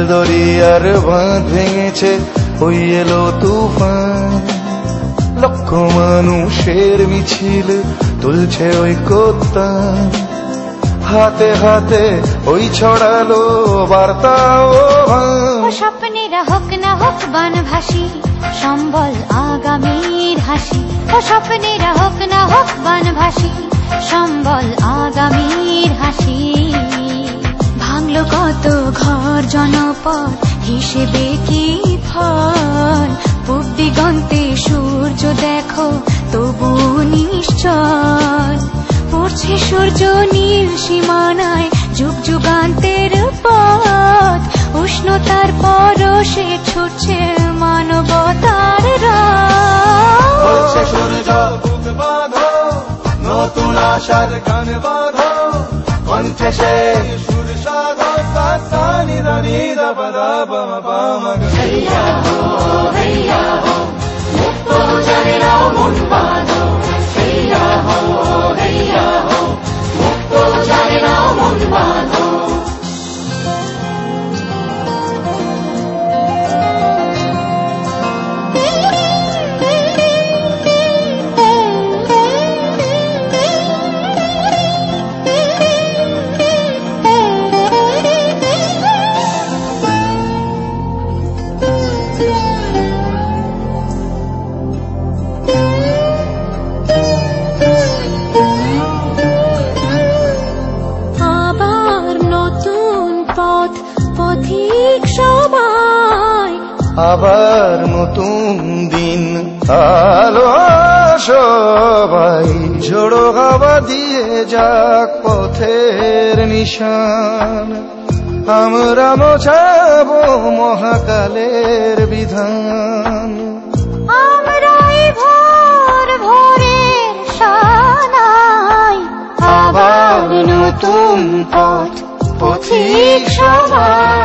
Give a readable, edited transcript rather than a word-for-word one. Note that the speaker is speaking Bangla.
দরিয়ার বাঁধ ভেঙেছে, ওই এলো তুফান। লক্ষ মানুষের মিছিল তুলছে ওই কোত্তান, হাতে হাতে ওই ছড়ালো বার্তা ও ভান। স্বপ্নেরা হোক না হোক বানভাসী, সম্বল আগামীর হাসি। ও স্বপ্নেরা হোক না হোক বানভাসী, সম্বল আগামীর হাসি। ভাঙলো কত ঘর জনপদ, হিসেবে কি ফল? পূব দিগন্তে সূর্য দেখো তবু নিশ্চল, পড়ছে সূর্য নীল সীমানায় যুগ যুগান্তের পথ। উষ্ণতার পরশে ছুটছে মানবতার রাত। বলছে সূর্য বুক বাঁধো, নতুন আশার গান বাঁধো, কণ্ঠে সে সুর সাধো। সানি দানি দাবা দাবা বামা গা। হেইয়া হো হেইয়া হো, মুক্ত জানেরাও মন বাঁধো। হেইয়া হো হেইয়া হো, মুক্ত জানেরাও মন বাঁধো। পথিক সবাই, আবার নতুন দিন আলো সবাই। জোড়ো হাওয়া দিয়ে যাক পথের নিশান, আমরা মোছাবো মহাকালের বিধান। আমরাই ভোর ভোরের সানাই, আবার নতুন পথ পথিক সবাই।